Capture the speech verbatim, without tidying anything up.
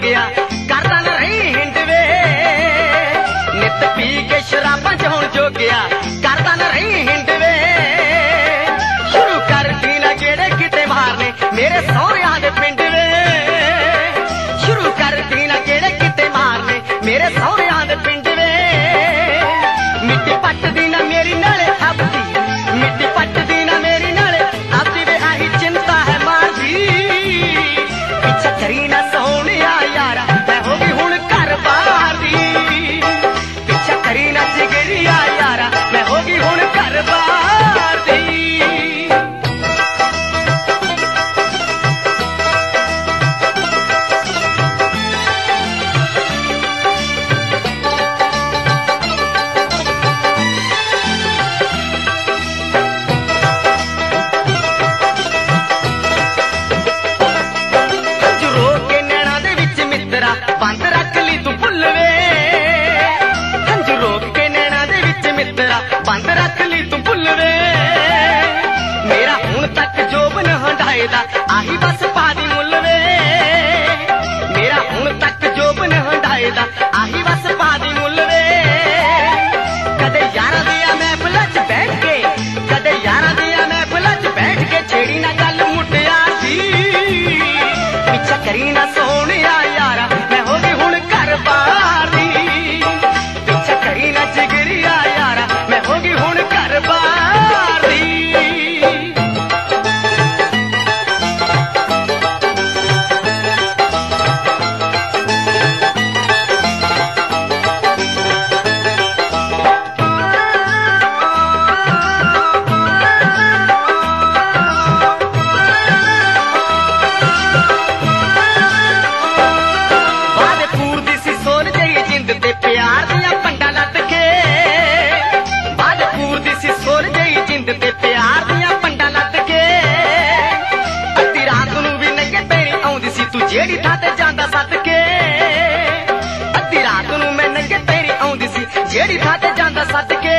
जोगिया करदा ना रही हिंड वे नित पी के शराबां च होण जोगिया करदा ना रही हिंड वे शुरू कर दी ना गेड़े किते मारने मेरे सौहरियां दे पिंड वे शुरू कर दी ना गेड़े किते मारने मेरे सौहरियां दे पिंड वे मिट्टी पट दी ना मेरी नाले हबदी मिट्टी पट दी ना मेरी नाले हबदी वे आही चिंता है मारदी पीछा करी ना सोहणिया यारा मैं होगी हुण घर बार दी पीछा करी ना जिगरिया यारा मैं होगी हुण घर बार दी बंद रख ली तू भुल वे हंजू रोक के नैना दे विच मित्रा बंद रख ली तू भुल वे मेरा हुण तक जोबन हंडाएदा आही बस पादी मुल वे मेरा हुण तक जोबन हंडाएदा आही बस पादी मुल वे कदे यारां दियां महफिलां च बैठ के कदे यारां दियां महफिलां च बैठ के छेड़ी ना गल मुटिया दी पीछा करी ना सोहणिया यारा पीछा करी ना जिगरिया यारा मैं होगी हुण घर बार दी प्यार दिया पंडा लद के बाजपूर दी सी सोर गई जिंद ते प्यार दिया पंडा लद के अद्धी रात नूं भी नंगे पैरी आउंदी सी तू जेड़ी थां ते जांदा सद के अद्धी रात नूं मैं नंगे पैरी आउंदी सी जेड़ी थां ते जांदा सद के